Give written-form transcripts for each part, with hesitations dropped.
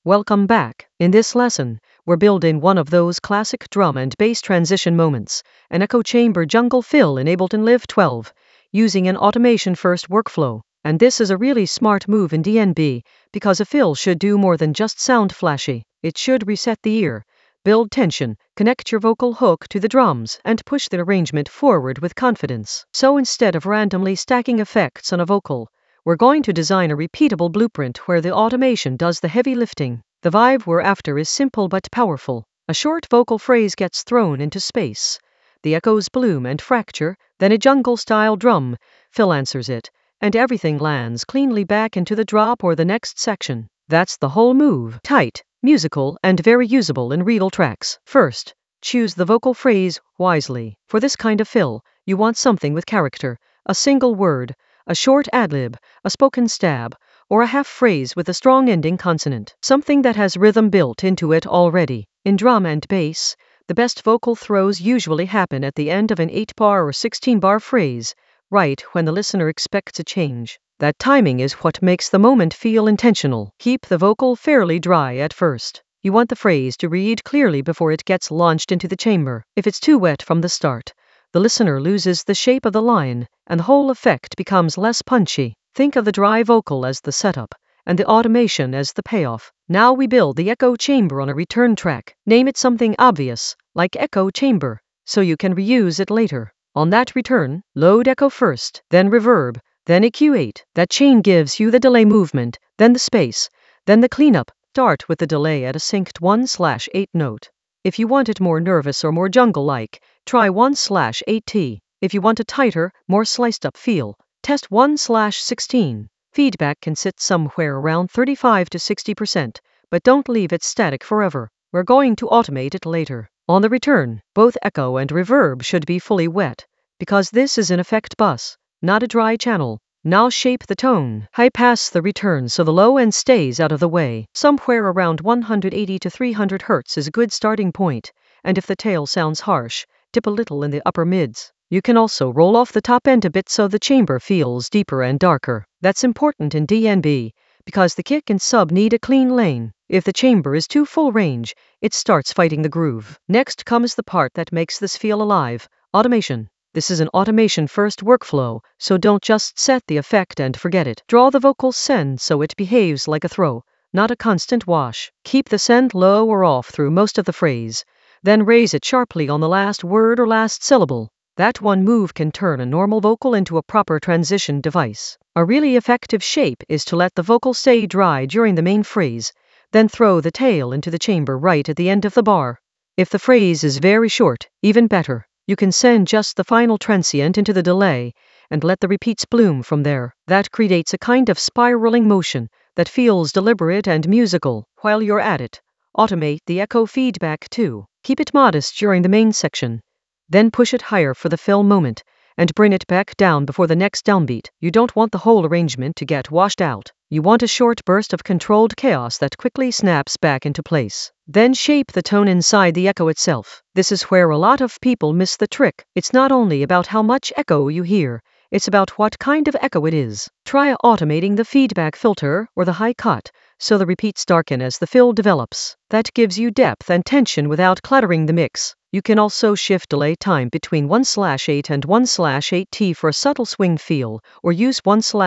Welcome back. In this lesson, we're building one of those classic drum and bass transition moments, an echo chamber jungle fill in Ableton Live 12, using an automation-first workflow. And this is a really smart move in DnB, because a fill should do more than just sound flashy. It should reset the ear, build tension, connect your vocal hook to the drums, and push the arrangement forward with confidence. So instead of randomly stacking effects on a vocal, we're going to design a repeatable blueprint where the automation does the heavy lifting. The vibe we're after is simple but powerful. A short vocal phrase gets thrown into space. The echoes bloom and fracture, then a jungle-style drum fill answers it, and everything lands cleanly back into the drop or the next section. That's the whole move. Tight, musical, and very usable in real tracks. First, choose the vocal phrase wisely. For this kind of fill, you want something with character, a single word, a short ad-lib, a spoken stab, or a half phrase with a strong ending consonant. Something that has rhythm built into it already. In drum and bass, the best vocal throws usually happen at the end of an 8-bar or 16-bar phrase, right when the listener expects a change. That timing is what makes the moment feel intentional. Keep the vocal fairly dry at first. You want the phrase to read clearly before it gets launched into the chamber. If it's too wet from the start, the listener loses the shape of the line, and the whole effect becomes less punchy. Think of the dry vocal as the setup, and the automation as the payoff. Now we build the echo chamber on a return track. Name it something obvious, like echo chamber, so you can reuse it later. On that return, load echo first, then reverb, then EQ8. That chain gives you the delay movement, then the space, then the cleanup. Start with the delay at a synced 1/8 note. If you want it more nervous or more jungle-like, try 1/8T. If you want a tighter, more sliced-up feel, test 1/16. Feedback can sit somewhere around 35 to 60%, but don't leave it static forever. We're going to automate it later. On the return, both echo and reverb should be fully wet, because this is an effect bus, not a dry channel. Now shape the tone. High pass the return so the low end stays out of the way. Somewhere around 180 to 300 Hz is a good starting point, and if the tail sounds harsh, dip a little in the upper mids. You can also roll off the top end a bit so the chamber feels deeper and darker. That's important in DnB, because the kick and sub need a clean lane. If the chamber is too full range, it starts fighting the groove. Next comes the part that makes this feel alive, automation. This is an automation-first workflow, so don't just set the effect and forget it. Draw the vocal send so it behaves like a throw, not a constant wash. Keep the send low or off through most of the phrase, then raise it sharply on the last word or last syllable. That one move can turn a normal vocal into a proper transition device. A really effective shape is to let the vocal stay dry during the main phrase, then throw the tail into the chamber right at the end of the bar. If the phrase is very short, even better. You can send just the final transient into the delay and let the repeats bloom from there. That creates a kind of spiraling motion that feels deliberate and musical. While you're at it, automate the echo feedback too. Keep it modest during the main section, then push it higher for the fill moment, and bring it back down before the next downbeat. You don't want the whole arrangement to get washed out. You want a short burst of controlled chaos that quickly snaps back into place. Then shape the tone inside the echo itself. This is where a lot of people miss the trick. It's not only about how much echo you hear, it's about what kind of echo it is. Try automating the feedback filter or the high cut, so the repeats darken as the fill develops. That gives you depth and tension without cluttering the mix. You can also shift delay time between 1/8 and 1/8T for a subtle swing feel, or use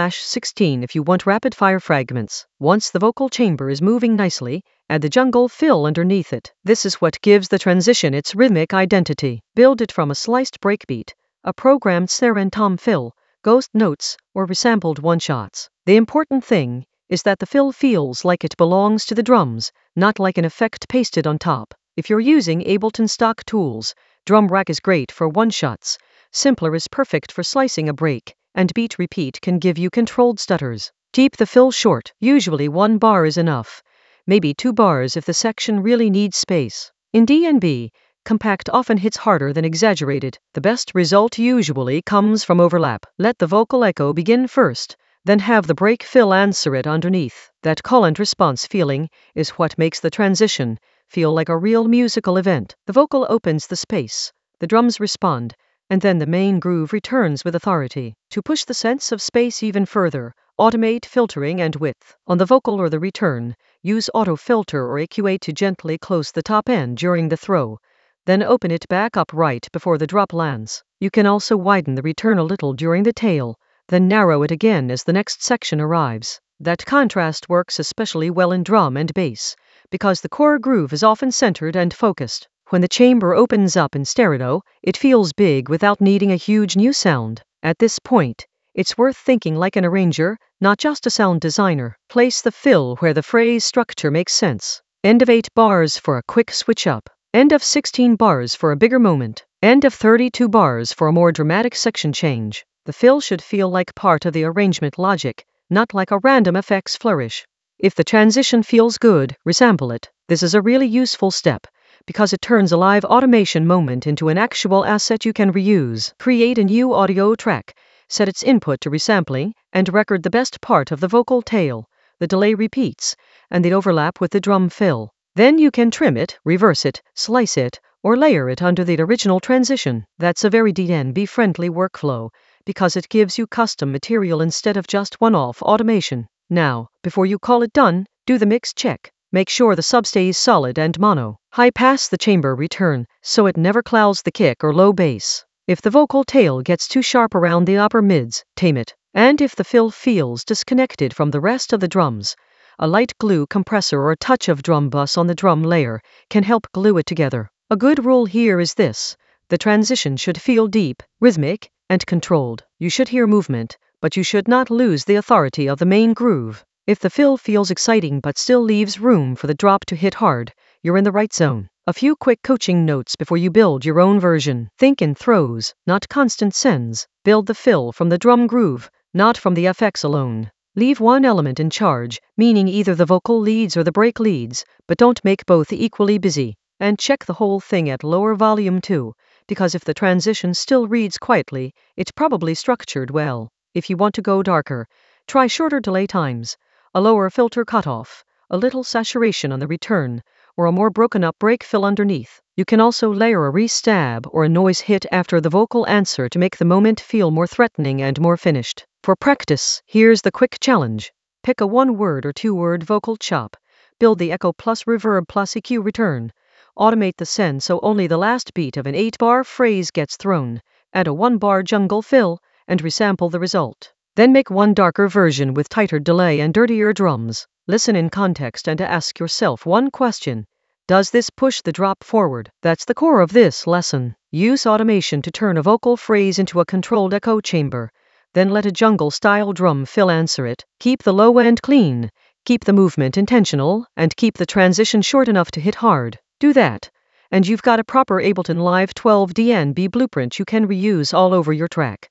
1/16 if you want rapid-fire fragments. Once the vocal chamber is moving nicely, add the jungle fill underneath it. This is what gives the transition its rhythmic identity. Build it from a sliced breakbeat, a programmed snare and tom fill, ghost notes, or resampled one-shots. The important thing is that the fill feels like it belongs to the drums, not like an effect pasted on top. If you're using Ableton stock tools, Drum Rack is great for one-shots, Simpler is perfect for slicing a break, and Beat Repeat can give you controlled stutters. Keep the fill short, usually 1 bar is enough, maybe 2 bars if the section really needs space. In DnB, compact often hits harder than exaggerated. The best result usually comes from overlap. Let the vocal echo begin first, then have the break fill answer it underneath. That call and response feeling is what makes the transition feel like a real musical event. The vocal opens the space, the drums respond, and then the main groove returns with authority. To push the sense of space even further, Automate filtering and width. On the vocal or the return, use auto filter or EQ8 to gently close the top end during the throw. Then open it back up right before the drop lands. You can also widen the return a little during the tail, then narrow it again as the next section arrives. That contrast works especially well in drum and bass, because the core groove is often centered and focused. When the chamber opens up in stereo, it feels big without needing a huge new sound. At this point, it's worth thinking like an arranger, not just a sound designer. Place the fill where the phrase structure makes sense. End of 8 bars for a quick switch up. End of 16 bars for a bigger moment. End of 32 bars for a more dramatic section change. The fill should feel like part of the arrangement logic, not like a random effects flourish. If the transition feels good, resample it. This is a really useful step, because it turns a live automation moment into an actual asset you can reuse. Create a new audio track, set its input to resampling, and record the best part of the vocal tail, the delay repeats, and the overlap with the drum fill. Then you can trim it, reverse it, slice it, or layer it under the original transition. That's a very DNB-friendly workflow, because it gives you custom material instead of just one-off automation. Now, before you call it done, do the mix check. Make sure the sub stays solid and mono. High pass the chamber return, so it never clouds the kick or low bass. If the vocal tail gets too sharp around the upper mids, tame it. And if the fill feels disconnected from the rest of the drums, a light glue compressor or a touch of drum bus on the drum layer can help glue it together. A good rule here is this: the transition should feel deep, rhythmic, and controlled. You should hear movement, but you should not lose the authority of the main groove. If the fill feels exciting but still leaves room for the drop to hit hard, you're in the right zone. A few quick coaching notes before you build your own version. Think in throws, not constant sends. Build the fill from the drum groove, not from the FX alone. Leave one element in charge, meaning either the vocal leads or the break leads, but don't make both equally busy. And check the whole thing at lower volume too, because if the transition still reads quietly, it's probably structured well. If you want to go darker, try shorter delay times, a lower filter cutoff, a little saturation on the return, or a more broken up break fill underneath. You can also layer a re-stab or a noise hit after the vocal answer to make the moment feel more threatening and more finished. For practice, here's the quick challenge. Pick a 1-word or 2-word vocal chop. Build the echo plus reverb plus EQ return. Automate the send so only the last beat of an 8-bar phrase gets thrown. Add a 1-bar jungle fill, and resample the result. Then make one darker version with tighter delay and dirtier drums. Listen in context and ask yourself one question. Does this push the drop forward? That's the core of this lesson. Use automation to turn a vocal phrase into a controlled echo chamber. Then let a jungle-style drum fill answer it. Keep the low end clean, keep the movement intentional, and keep the transition short enough to hit hard. Do that, and you've got a proper Ableton Live 12 DNB blueprint you can reuse all over your track.